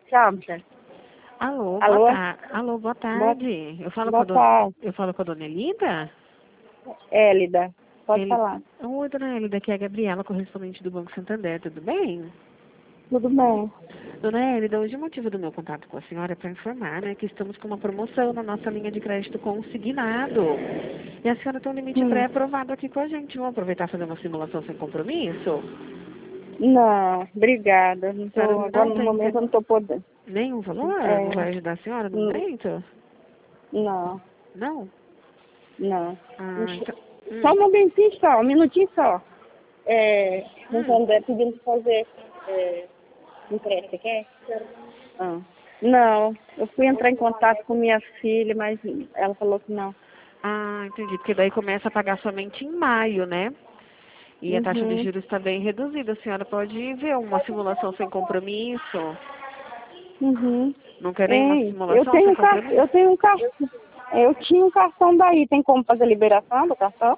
Tchau, Michele. Alô, Alô? Alô, boa tarde. Boa tarde. Eu falo com a dona Elida? Élida, pode falar. Oi, dona Elida, aqui é a Gabriela, correspondente do Banco Santander, tudo bem? Tudo bem? Dona Elida, hoje o motivo do meu contato com a senhora é para informar, né, que estamos com uma promoção na nossa linha de crédito consignado. E a senhora tem um limite pré-aprovado aqui com a gente. Vamos aproveitar e fazer uma simulação sem compromisso? Não, obrigada. Não tô, Senhora, agora no momento eu não estou podendo. nenhum valor? É, Não vai ajudar a senhora no momento? não, Não? não. Ah, então... Só um momentinho só, um minutinho só. O Santander pedindo para fazer empréstimo, você quer? Ah. Não, eu fui entrar em contato com minha filha, mas ela falou que não. Ah, entendi. Porque daí começa a pagar somente em maio, né? E a taxa de juros está bem reduzida. A senhora pode ver uma simulação sem compromisso. Não quer nem uma simulação sem compromisso? Eu tenho um cartão. Eu tinha um cartão daí. Tem como fazer a liberação do cartão?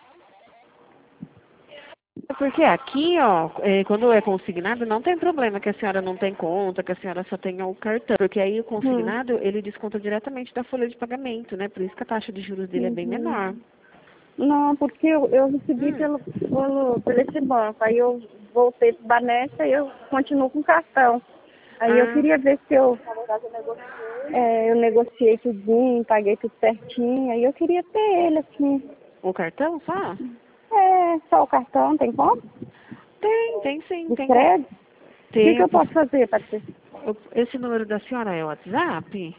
Porque aqui, ó, quando é consignado, não tem problema que a senhora não tem conta, que a senhora só tenha o cartão. Porque aí o consignado, ele desconta diretamente da folha de pagamento, né? Por isso que a taxa de juros dele é bem menor. Não, porque eu recebi por esse banco. Aí eu voltei para o Banespa e eu continuo com o cartão. Aí eu queria ver se eu negociei tudinho, paguei tudo certinho. Aí eu queria ter ele, assim. O cartão só? Só o cartão, tem como? Tem sim. De Tem crédito? O que eu posso fazer, Patrícia? Esse número da senhora é o WhatsApp?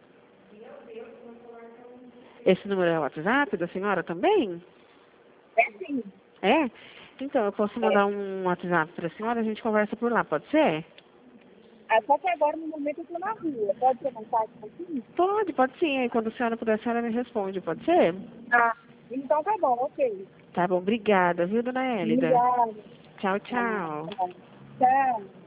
Esse número é o WhatsApp da senhora também? Sim. É? Então, eu posso mandar um WhatsApp para a senhora, a gente conversa por lá, pode ser? Só que agora, no momento, eu estou na rua. Pode ser mensagem um pouquinho? Pode sim. Aí quando a senhora puder, a senhora me responde, pode ser? Então tá bom, ok. Tá bom, obrigada, viu, dona Élida? Obrigada. Tchau, tchau. Tchau.